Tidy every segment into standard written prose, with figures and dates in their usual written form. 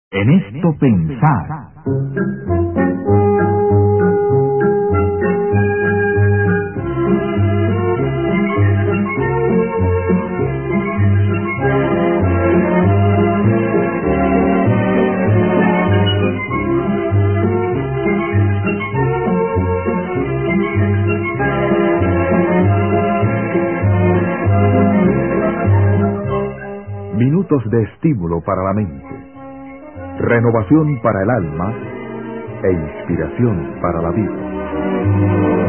En esto pensar. Minutos de estímulo para la mente, renovación para el alma e inspiración para la vida.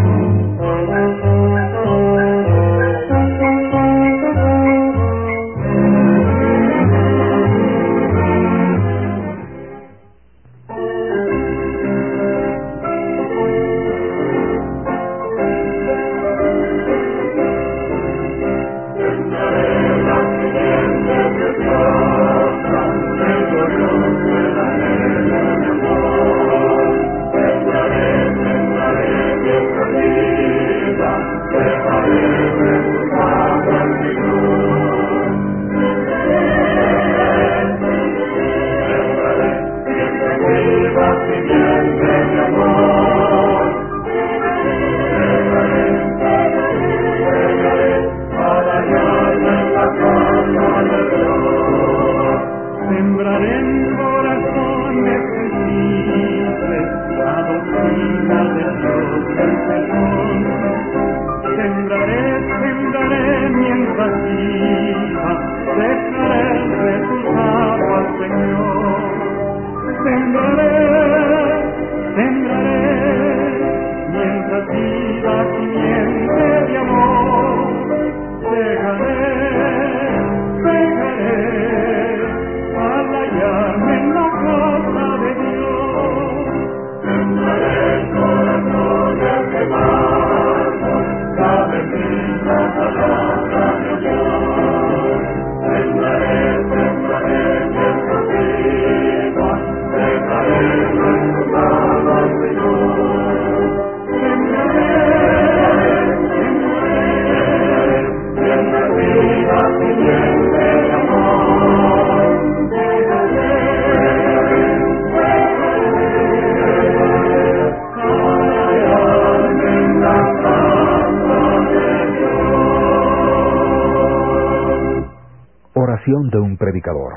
Oración de un predicador.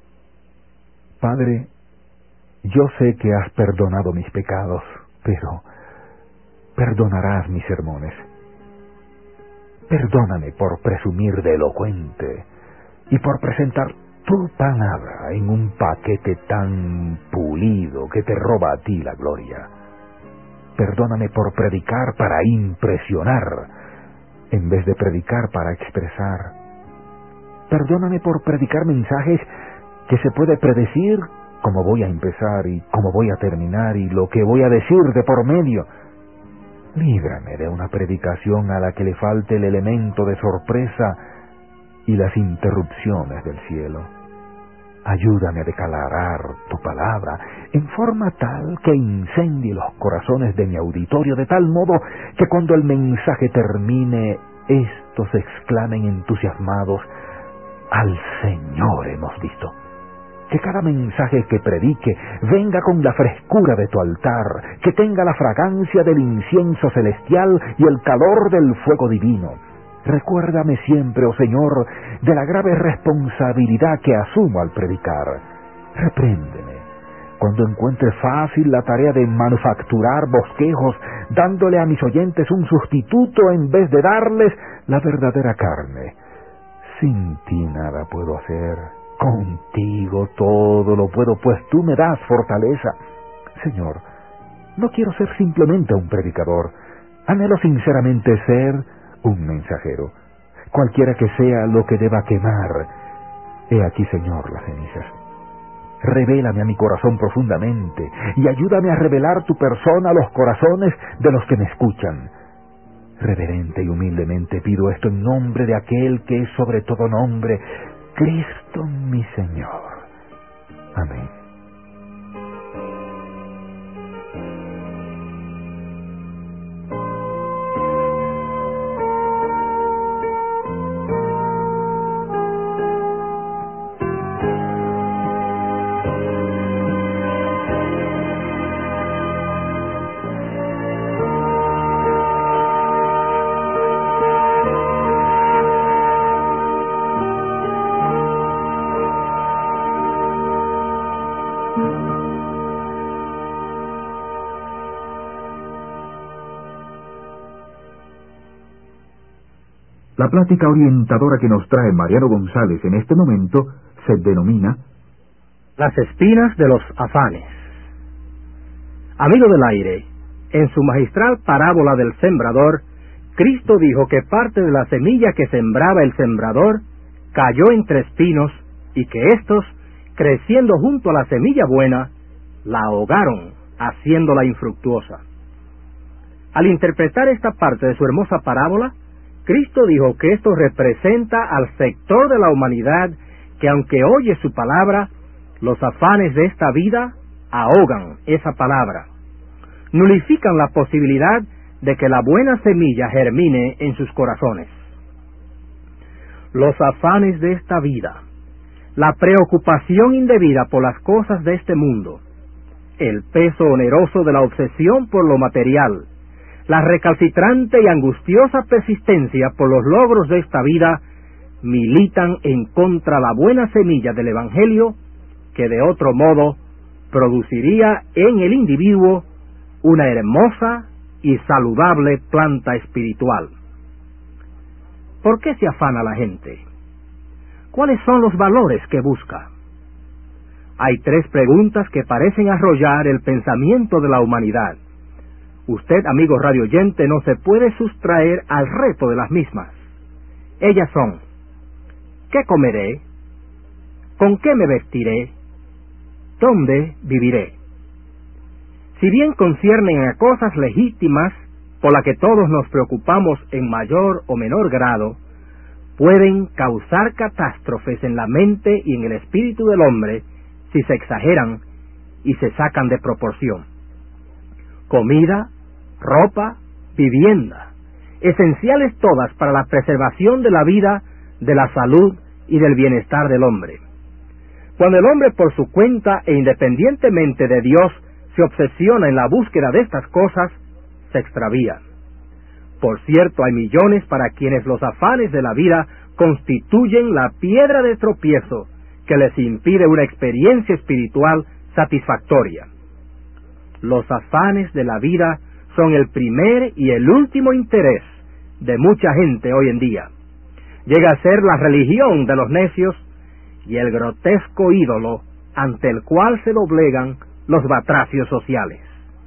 Padre, yo sé que has perdonado mis pecados, pero perdonarás mis sermones. Perdóname por presumir de elocuente y por presentar tu palabra en un paquete tan pulido que te roba a ti la gloria. Perdóname por predicar para impresionar en vez de predicar para expresar. Perdóname por predicar mensajes que se puede predecir cómo voy a empezar y cómo voy a terminar y lo que voy a decir de por medio. Líbrame de una predicación a la que le falte el elemento de sorpresa y las interrupciones del cielo. Ayúdame a declarar tu palabra en forma tal que incendie los corazones de mi auditorio de tal modo que cuando el mensaje termine, estos exclamen entusiasmados: al Señor hemos visto. Que cada mensaje que predique venga con la frescura de tu altar, que tenga la fragancia del incienso celestial y el calor del fuego divino. Recuérdame siempre, oh Señor, de la grave responsabilidad que asumo al predicar. Repréndeme cuando encuentre fácil la tarea de manufacturar bosquejos, dándole a mis oyentes un sustituto en vez de darles la verdadera carne. Sin ti nada puedo hacer, contigo todo lo puedo, pues tú me das fortaleza. Señor, no quiero ser simplemente un predicador, anhelo sinceramente ser un mensajero, cualquiera que sea lo que deba quemar. He aquí, Señor, las cenizas. Revélame a mi corazón profundamente y ayúdame a revelar tu persona a los corazones de los que me escuchan. Reverente y humildemente pido esto en nombre de aquel que es sobre todo nombre, Cristo mi Señor. Amén. La plática orientadora que nos trae Mariano González en este momento se denomina Las espinas de los afanes. Amigo del aire, en su magistral parábola del sembrador, Cristo dijo que parte de la semilla que sembraba el sembrador cayó entre espinos y que éstos, creciendo junto a la semilla buena, la ahogaron, haciéndola infructuosa. Al interpretar esta parte de su hermosa parábola, Cristo dijo que esto representa al sector de la humanidad que, aunque oye su palabra, los afanes de esta vida ahogan esa palabra, nulifican la posibilidad de que la buena semilla germine en sus corazones. Los afanes de esta vida, la preocupación indebida por las cosas de este mundo, el peso oneroso de la obsesión por lo material, la recalcitrante y angustiosa persistencia por los logros de esta vida, militan en contra la buena semilla del Evangelio, que de otro modo produciría en el individuo una hermosa y saludable planta espiritual. ¿Por qué se afana la gente? ¿Cuáles son los valores que busca? Hay tres preguntas que parecen arrollar el pensamiento de la humanidad. Usted, amigo radioyente, no se puede sustraer al reto de las mismas. Ellas son: ¿qué comeré? ¿Con qué me vestiré? ¿Dónde viviré? Si bien conciernen a cosas legítimas por las que todos nos preocupamos en mayor o menor grado, pueden causar catástrofes en la mente y en el espíritu del hombre si se exageran y se sacan de proporción. Comida, ropa, vivienda, esenciales todas para la preservación de la vida, de la salud y del bienestar del hombre. Cuando el hombre por su cuenta e independientemente de Dios se obsesiona en la búsqueda de estas cosas, se extravía. Por cierto, hay millones para quienes los afanes de la vida constituyen la piedra de tropiezo que les impide una experiencia espiritual satisfactoria. Los afanes de la vida son el primer y el último interés de mucha gente hoy en día. Llega a ser la religión de los necios y el grotesco ídolo ante el cual se doblegan los batracios sociales.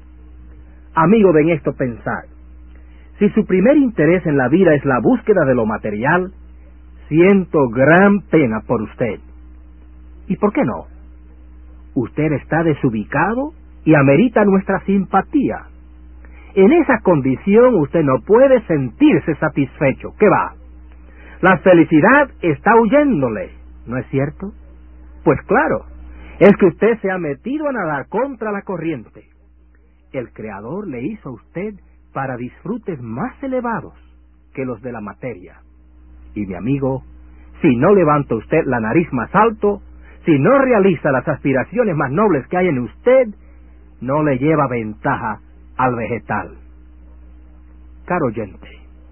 Amigo, de en esto pensar. Si su primer interés en la vida es la búsqueda de lo material, siento gran pena por usted. ¿Y por qué no? Usted está desubicado y amerita nuestra simpatía. En esa condición usted no puede sentirse satisfecho. ¿Qué va? La felicidad está huyéndole, ¿no es cierto? Pues claro, es que usted se ha metido a nadar contra la corriente. El Creador le hizo a usted para disfrutes más elevados que los de la materia. Y mi amigo, si no levanta usted la nariz más alto, si no realiza las aspiraciones más nobles que hay en usted, no le lleva ventaja al vegetal. Caro oyente,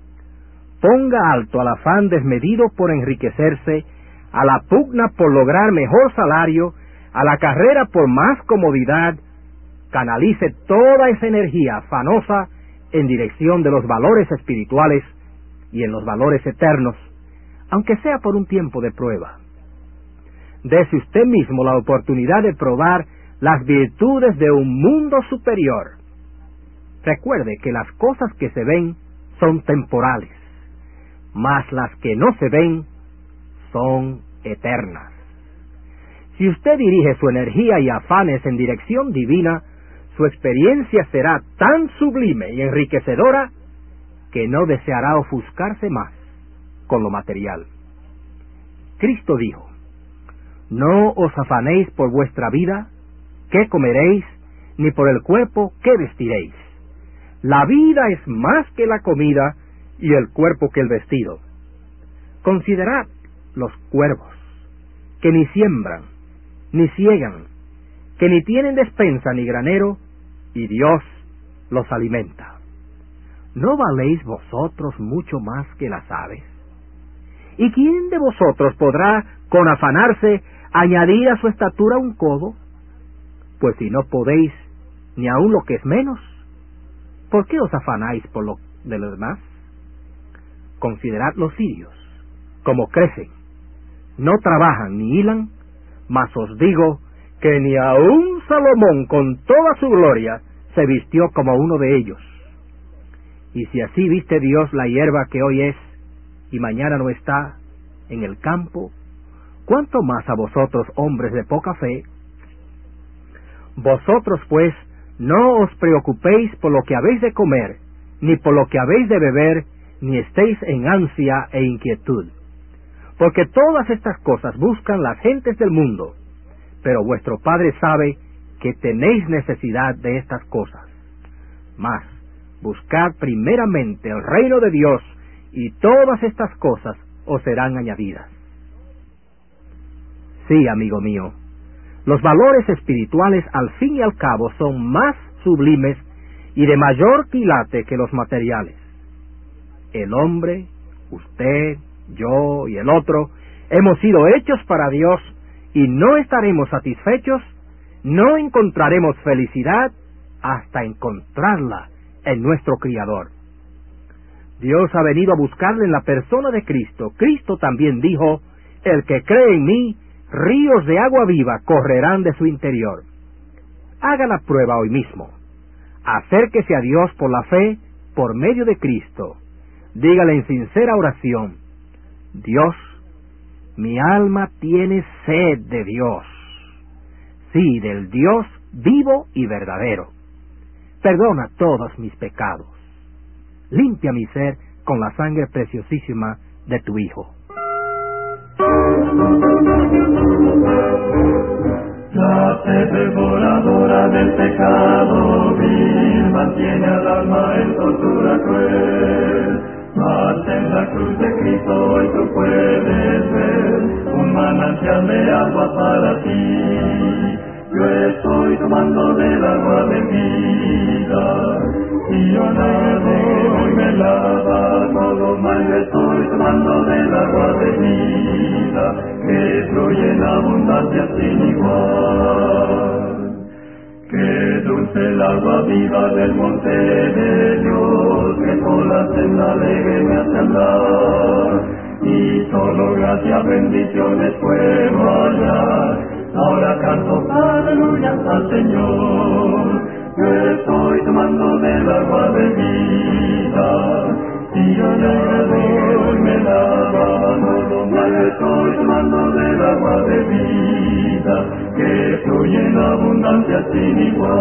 ponga alto al afán desmedido por enriquecerse, a la pugna por lograr mejor salario, a la carrera por más comodidad. Canalice toda esa energía afanosa en dirección de los valores espirituales y en los valores eternos, aunque sea por un tiempo de prueba. Dese usted mismo la oportunidad de probar las virtudes de un mundo superior. Recuerde que las cosas que se ven son temporales, mas las que no se ven son eternas. Si usted dirige su energía y afanes en dirección divina, su experiencia será tan sublime y enriquecedora que no deseará ofuscarse más con lo material. Cristo dijo: no os afanéis por vuestra vida, qué comeréis, ni por el cuerpo, qué vestiréis. La vida es más que la comida, y el cuerpo que el vestido. Considerad los cuervos, que ni siembran, ni ciegan, que ni tienen despensa ni granero, y Dios los alimenta. ¿No valéis vosotros mucho más que las aves? ¿Y quién de vosotros podrá, con afanarse, añadir a su estatura un codo? Pues si no podéis ni aun lo que es menos, ¿por qué os afanáis por lo de los demás? Considerad los cirios, como crecen, no trabajan ni hilan, mas os digo que ni aun Salomón con toda su gloria se vistió como uno de ellos. Y si así viste Dios la hierba que hoy es y mañana no está en el campo, ¿cuánto más a vosotros, hombres de poca fe? Vosotros pues no os preocupéis por lo que habéis de comer, ni por lo que habéis de beber, ni estéis en ansia e inquietud. Porque todas estas cosas buscan las gentes del mundo, pero vuestro Padre sabe que tenéis necesidad de estas cosas. Mas buscad primeramente el reino de Dios, y todas estas cosas os serán añadidas. Sí, amigo mío, los valores espirituales al fin y al cabo son más sublimes y de mayor quilate que los materiales. El hombre, usted, yo y el otro, hemos sido hechos para Dios y no estaremos satisfechos, no encontraremos felicidad hasta encontrarla en nuestro Criador. Dios ha venido a buscarle en la persona de Cristo. Cristo también dijo: el que cree en mí, ríos de agua viva correrán de su interior. Haga la prueba hoy mismo. Acérquese a Dios por la fe, por medio de Cristo. Dígale en sincera oración: Dios, mi alma tiene sed de Dios. Sí, del Dios vivo y verdadero. Perdona todos mis pecados. Limpia mi ser con la sangre preciosísima de tu Hijo. La sed devoradora del pecado vil mantiene al alma en tortura cruel. Mas en la cruz de Cristo hoy tú puedes ver un manantial de agua para ti. Yo estoy tomando del agua de vida, y yo nado y me lava todo mal. Yo estoy tomando del agua de vida, que fluye en abundancia sin igual. Qué dulce el agua viva del monte de Dios, que por la senda alegre me hace andar, y solo gracias, bendiciones puedo hallar. Ahora canto aleluya al Señor. Yo estoy tomando del agua de vida, y yo nado y me lava todo mal. Yo estoy tomando del agua de vida, que fluye en abundancia sin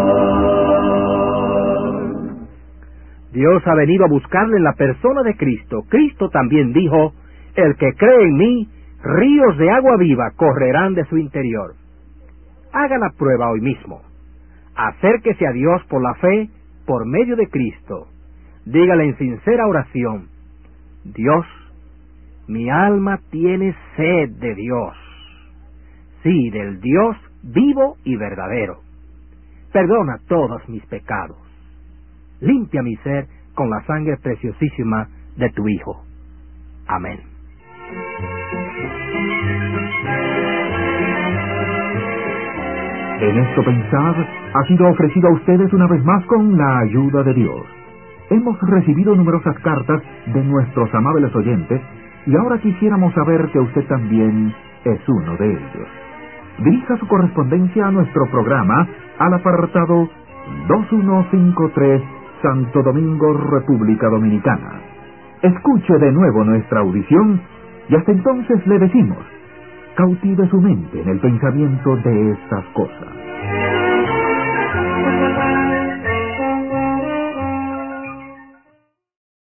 igual. Dios ha venido a buscarle en la persona de Cristo. Cristo también dijo: el que cree en mí, ríos de agua viva correrán de su interior. Haga la prueba hoy mismo. Acérquese a Dios por la fe, por medio de Cristo. Dígale en sincera oración: Dios, mi alma tiene sed de Dios. Sí, del Dios vivo y verdadero. Perdona todos mis pecados. Limpia mi ser con la sangre preciosísima de tu Hijo. Amén. En esto pensad ha sido ofrecido a ustedes una vez más con la ayuda de Dios. Hemos recibido numerosas cartas de nuestros amables oyentes y ahora quisiéramos saber que usted también es uno de ellos. Dirija su correspondencia a nuestro programa al apartado 2153, Santo Domingo, República Dominicana. Escuche de nuevo nuestra audición y hasta entonces le decimos: cautive su mente en el pensamiento de estas cosas.